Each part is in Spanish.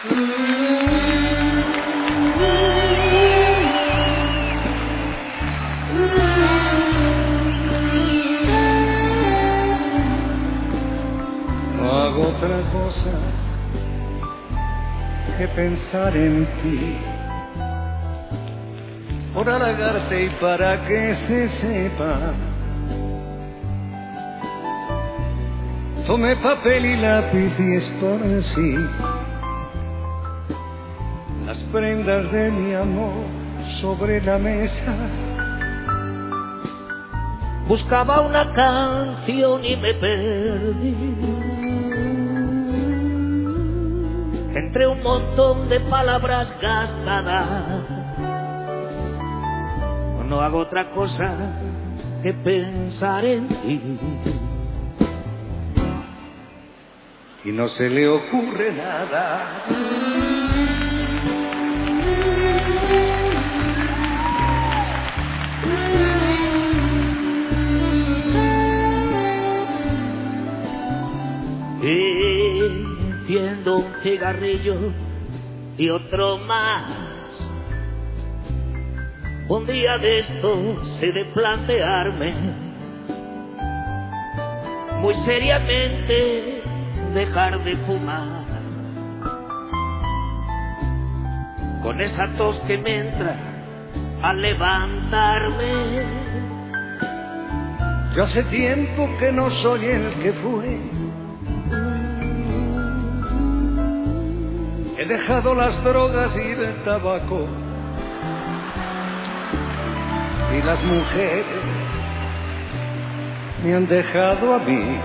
No hago otra cosa que pensar en ti, por halagarte y para que se sepa. Tomé papel y lápiz y esparcí las prendas de mi amor sobre la mesa. Buscaba una canción y me perdí entre un montón de palabras gastadas. No hago otra cosa que pensar en ti. Y no se le ocurre nada. Enciendo un cigarrillo y otro más. Un día de estos he de plantearme muy seriamente dejar de fumar. Con esa tos que me entra al levantarme. Yo hace tiempo que no soy el que fue. He dejado las drogas y el tabaco, y las mujeres me han dejado a mí.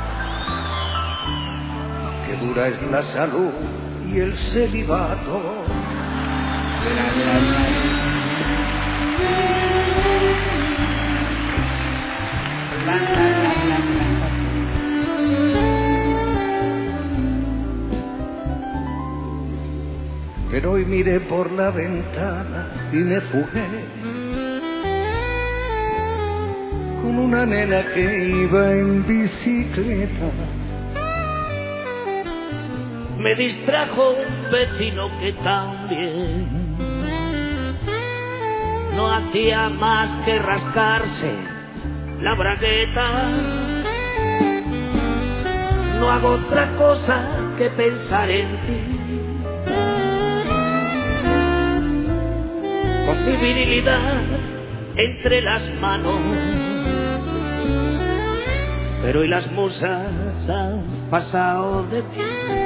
Qué dura es la salud y el celibato. Pero hoy miré por la ventana y me fugué con una nena que iba en bicicleta. Me distrajo un vecino que también no hacía más que rascarse la bragueta. No hago otra cosa que pensar en ti. Con mi virilidad entre las manos, pero hoy las musas han pasado de mí.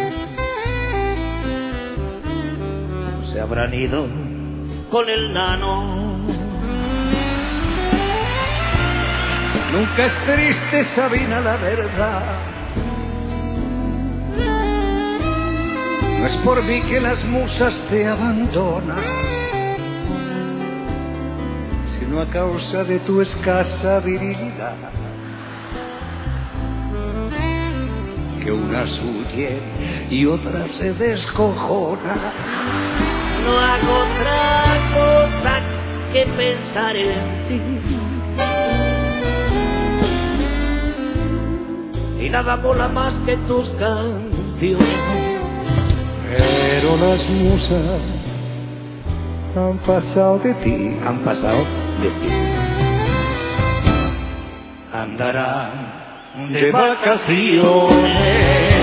Se habrán ido con el nano. Nunca es triste, Sabina, la verdad. No es por mí que las musas te abandonan, sino a causa de tu escasa virilidad. Que unas huyen y otras se descojonan. No hago otra cosa que pensar en ti. Y nada mola más que tus canciones. Pero las musas han pasado de ti, Han pasado de ti. andarán de vacaciones.